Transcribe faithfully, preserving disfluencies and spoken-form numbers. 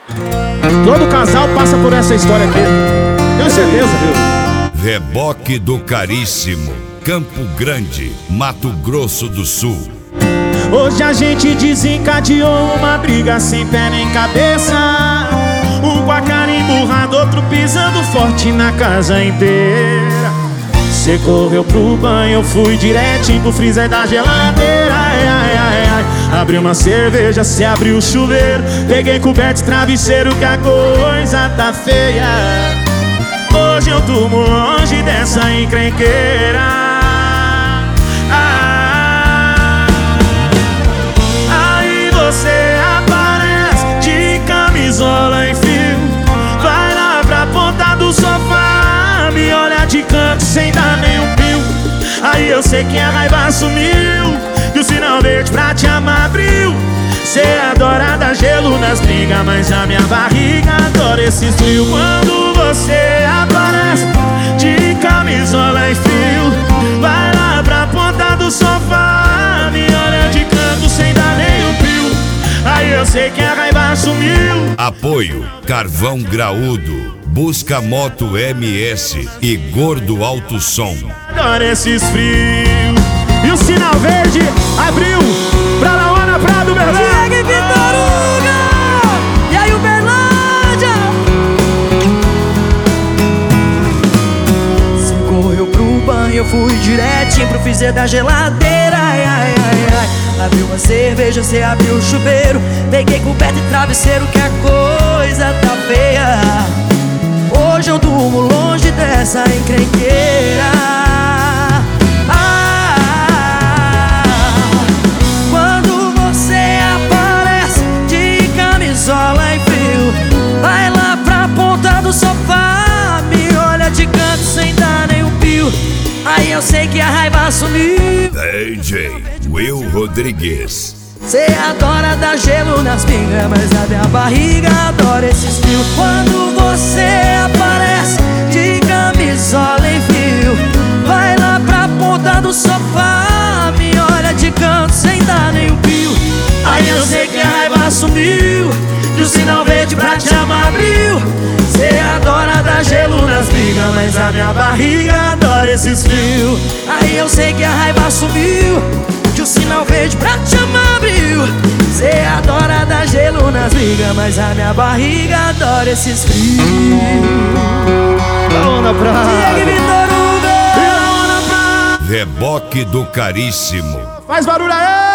Todo casal passa por essa história aqui. Tenho certeza, viu? Reboque do Caríssimo, Campo Grande, Mato Grosso do Sul. Hoje a gente desencadeou uma briga sem pé nem cabeça. Um com a cara emburrada, outro pisando forte na casa inteira. Cê correu pro banho, eu fui direitinho pro freezer da geladeira. Ai, ai, ai, ai. Abri uma cerveja, cê abriu o chuveiro. Peguei coberto e travesseiro que a coisa tá feia. Hoje eu durmo longe dessa encrenqueira. Ah, aí você aparece de camisola em fio. Vai lá pra ponta do sofá, me olha de canto sem dar nenhum pio. Aí eu sei que a raiva sumiu e o sinal verde pra te amar abriu. Cê adora dar gelo nas brigas, mas a minha barriga adora esse frio. Quando você aparece de camisola e fio, vai lá pra ponta do sofá, me olha de canto sem dar nenhum pio. Aí eu sei que a raiva sumiu. Apoio Carvão Graúdo, Busca Moto M S e Gordo Alto Som. Adoro esses frios. E o sinal verde abriu pra Lauana Prado, Berlândia. Diego e Vitoruga. E aí, Uberlândia. Cê correu pro banho, eu fui direitinho pro freezer da geladeira. Ai, ai, ai, ai. Abriu uma cerveja, cê abriu o chuveiro. Peguei coberto e travesseiro que a coisa tá feia. Hoje eu durmo longe dessa encrenqueira. Vai lá pra ponta do sofá, me olha de canto sem dar nenhum pio. Aí eu sei que a raiva sumiu. D J Will Rodrigues. Cê adora dar gelo nas pingas, mas a minha barriga adora esses fios. Quando você aparece de camisola em fio, vai lá pra ponta do sofá, me olha de canto sem dar nenhum pio. Aí eu sei que a raiva sumiu e o sinal verde pra te amar abriu. Cê adora dar gelo nas brigas, mas a minha barriga adora esses frios. Aí eu sei que a raiva sumiu e o sinal verde pra te amar abriu. Cê adora dar gelo nas brigas, mas a minha barriga adora esses frios. Lauana Prado. Diego e Vitoruga. Lauana Prado. Reboque do Caríssimo. Faz barulho aí!